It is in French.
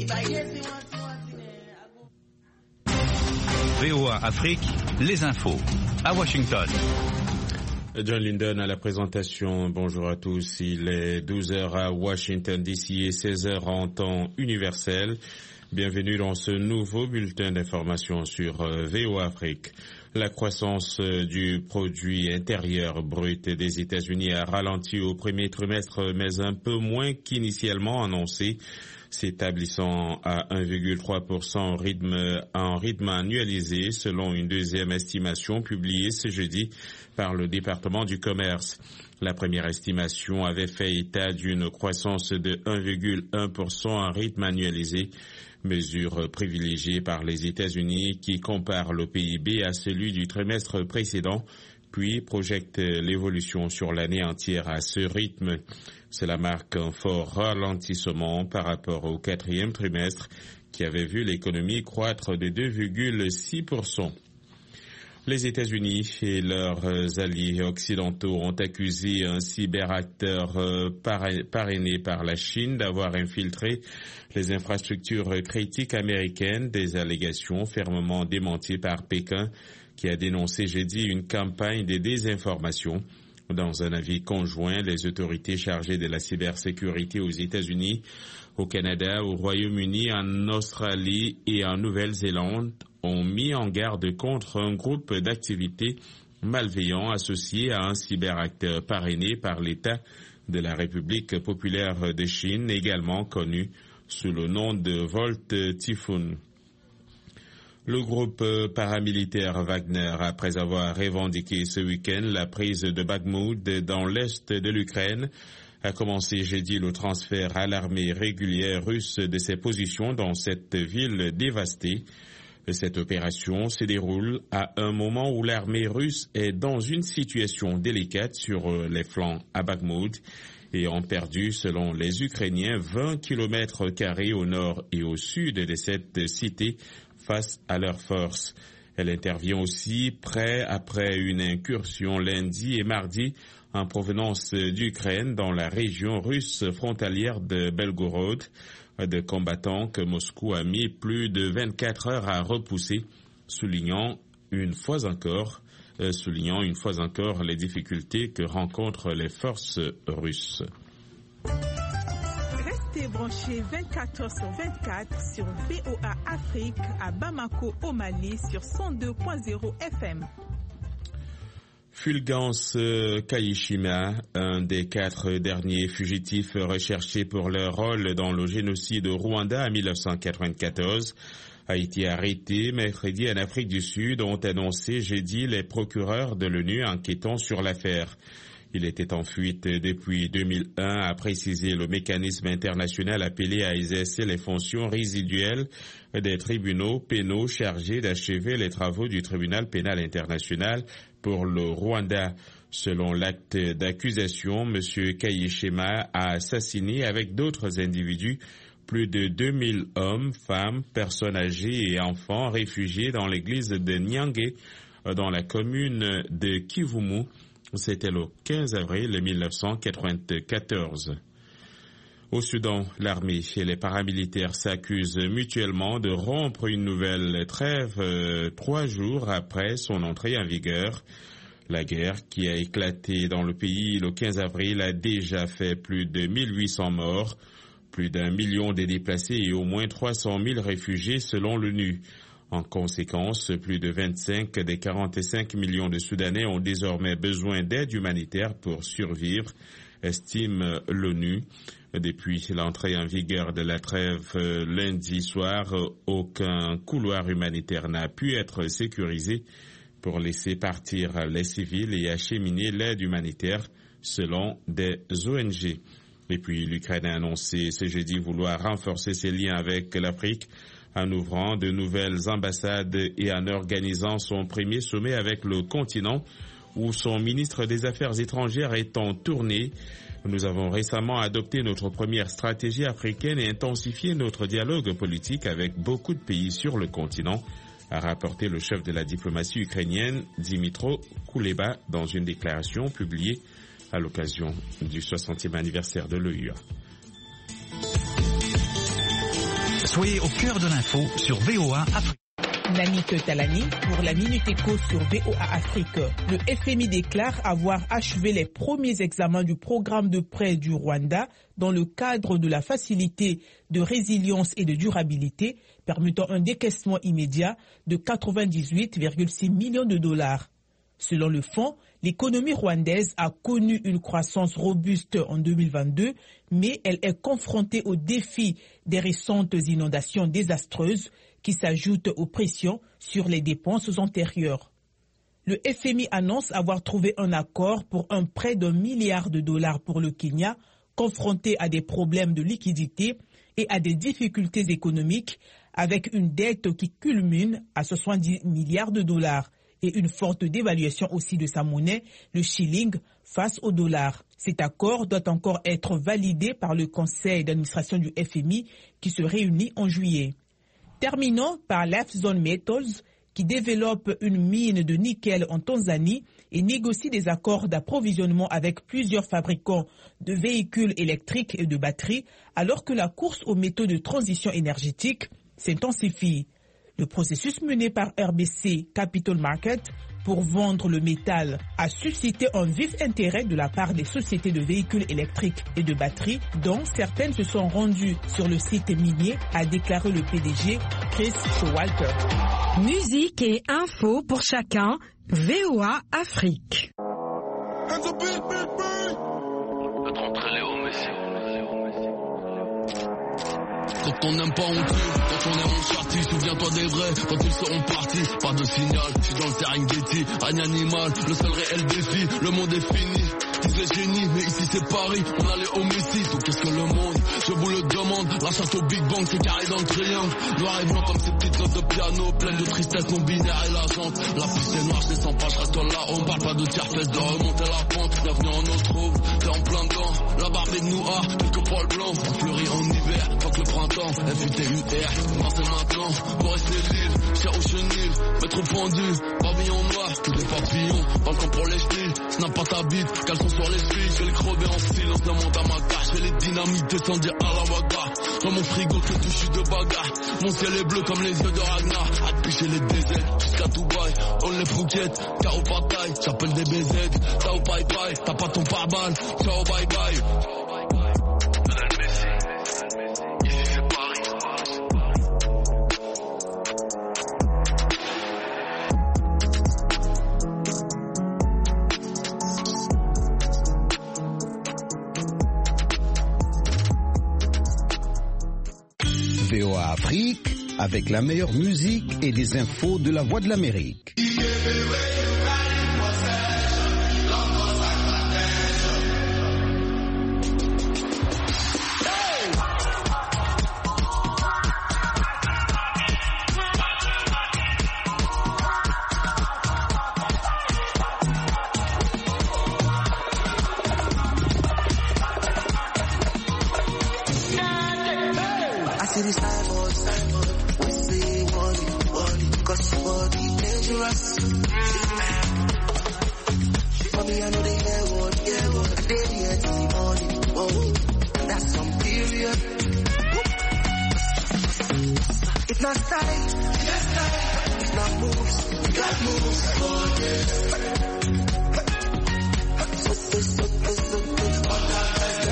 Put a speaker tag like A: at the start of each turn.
A: VOA Afrique, les infos, à Washington.
B: John Linden à la présentation. Bonjour à tous. Il est 12h à Washington DC et 16h en temps universel. Bienvenue dans ce nouveau bulletin d'information sur VOA Afrique. La croissance du produit intérieur brut des États-Unis a ralenti au premier trimestre, mais un peu moins qu'initialement annoncé, s'établissant à 1,3% en rythme annualisé, selon une deuxième estimation publiée ce jeudi par le département du commerce. La première estimation avait fait état d'une croissance de 1,1% en rythme annualisé, mesure privilégiée par les États-Unis qui compare le PIB à celui du trimestre précédent, puis projette l'évolution sur l'année entière à ce rythme. Cela marque un fort ralentissement par rapport au quatrième trimestre qui avait vu l'économie croître de 2,6%. Les États-Unis et leurs alliés occidentaux ont accusé un cyberacteur parrainé par la Chine d'avoir infiltré les infrastructures critiques américaines, des allégations fermement démenties par Pékin, qui a dénoncé jeudi une campagne de désinformation. Dans un avis conjoint, les autorités chargées de la cybersécurité aux États-Unis, au Canada, au Royaume-Uni, en Australie et en Nouvelle-Zélande ont mis en garde contre un groupe d'activités malveillants associés à un cyberacteur parrainé par l'État de la République populaire de Chine, également connu sous le nom de Volt Typhoon. Le groupe paramilitaire Wagner, après avoir revendiqué ce week-end la prise de Bakhmout dans l'est de l'Ukraine, a commencé jeudi le transfert à l'armée régulière russe de ses positions dans cette ville dévastée. Cette opération se déroule à un moment où l'armée russe est dans une situation délicate sur les flancs à Bakhmout et ont perdu, selon les Ukrainiens, 20 km² au nord et au sud de cette cité face à leurs forces. Elle intervient aussi après une incursion lundi et mardi en provenance d'Ukraine dans la région russe frontalière de Belgorod, de combattants que Moscou a mis plus de 24 heures à repousser, soulignant une fois encore les difficultés que rencontrent les forces russes.
C: Restez branchés 24 heures sur 24 sur VOA Afrique à Bamako au Mali sur 102.0 FM.
B: Fulgence Kayishema, un des 4 derniers fugitifs recherchés pour leur rôle dans le génocide au Rwanda en 1994, a été arrêté mercredi en Afrique du Sud, ont annoncé jeudi les procureurs de l'ONU enquêtant sur l'affaire. Il était en fuite depuis 2001, a précisé le mécanisme international appelé à exercer les fonctions résiduelles des tribunaux pénaux chargés d'achever les travaux du tribunal pénal international pour le Rwanda. Selon l'acte d'accusation, M. Kayishema a assassiné avec d'autres individus plus de 2000 hommes, femmes, personnes âgées et enfants réfugiés dans l'église de Nyange, dans la commune de Kivumu. C'était le 15 avril 1994. Au Soudan, l'armée et les paramilitaires s'accusent mutuellement de rompre une nouvelle trêve 3 jours après son entrée en vigueur. La guerre qui a éclaté dans le pays le 15 avril a déjà fait plus de 1800 morts, plus d'1 million de déplacés et au moins 300 000 réfugiés selon l'ONU. En conséquence, plus de 25 des 45 millions de Soudanais ont désormais besoin d'aide humanitaire pour survivre, estime l'ONU. Depuis l'entrée en vigueur de la trêve lundi soir, aucun couloir humanitaire n'a pu être sécurisé pour laisser partir les civils et acheminer l'aide humanitaire selon des ONG. Et puis l'Ukraine a annoncé ce jeudi vouloir renforcer ses liens avec l'Afrique en ouvrant de nouvelles ambassades et en organisant son premier sommet avec le continent où son ministre des Affaires étrangères est en tournée. Nous avons récemment adopté notre première stratégie africaine et intensifié notre dialogue politique avec beaucoup de pays sur le continent, a rapporté le chef de la diplomatie ukrainienne, Dmytro Kuleba, dans une déclaration publiée à l'occasion du 60e anniversaire de l'OUA.
A: Soyez au cœur de l'info sur VOA Afrique.
C: Namik Talani pour la Minute Éco sur VOA Afrique. Le FMI déclare avoir achevé les premiers examens du programme de prêt du Rwanda dans le cadre de la facilité de résilience et de durabilité permettant un décaissement immédiat de 98,6 millions de dollars. Selon le fonds, l'économie rwandaise a connu une croissance robuste en 2022, mais elle est confrontée aux défis des récentes inondations désastreuses qui s'ajoutent aux pressions sur les dépenses antérieures. Le FMI annonce avoir trouvé un accord pour un prêt d'1 milliard de dollars pour le Kenya, confronté à des problèmes de liquidité et à des difficultés économiques, avec une dette qui culmine à 70 milliards de dollars et une forte dévaluation aussi de sa monnaie, le shilling, face au dollar. Cet accord doit encore être validé par le conseil d'administration du FMI qui se réunit en juillet. Terminons par Lifezone Metals, qui développe une mine de nickel en Tanzanie et négocie des accords d'approvisionnement avec plusieurs fabricants de véhicules électriques et de batteries, alors que la course aux métaux de transition énergétique s'intensifie. Le processus mené par RBC Capital Market pour vendre le métal a suscité un vif intérêt de la part des sociétés de véhicules électriques et de batteries, dont certaines se sont rendues sur le site minier, a déclaré le PDG Chris Showalter.
D: Musique et info pour chacun, VOA Afrique.
E: Quand on n'aime pas on tue, quand on est en chartie, souviens-toi des vrais, quand ils seront partis, pas de signal, je suis dans le Serengeti, règne animal, le seul réel défi, le monde est fini, disais génie, mais ici c'est Paris, on allait au Messi, donc qu'est-ce que le monde, je vous le demande, la chasse au Big Bang c'est carré dans le triangle, noir et blanc comme ces petites notes de piano, pleines de tristesse non binaire et la jante, la piste est noire, je descends pas, je reste là, on parle pas de tiers-fesse, de remonter la pente, bienvenue en Austro, t'es en plein dedans, la barbe est noire, quelques poils blancs, on fleurit en hiver, tant que le printemps, FUTUR, non c'est maintenant, Boris c'est l'île, cher au chenil, métro pendu, pavillon noir, tous les papillons, balcon pour les ch'tis, snap pas ta bite, caleçon sur les chevilles, je vais les crever en silence, la monte à ma cage, je vais les dynamiter sans dire à la vaga, dans mon frigo que touche de bagarre, mon ciel est bleu comme les yeux de Ragnar, à picher les DZ, jusqu'à Dubaï, on les fouquettes, K.O. bataille, j'appelle des BZ, Tao bye bye, t'as pas ton pare-balles, ciao bye bye.
F: VOA Afrique, avec la meilleure musique et des infos de la Voix de l'Amérique.
G: It's not style, it's not moves, we got moves for this.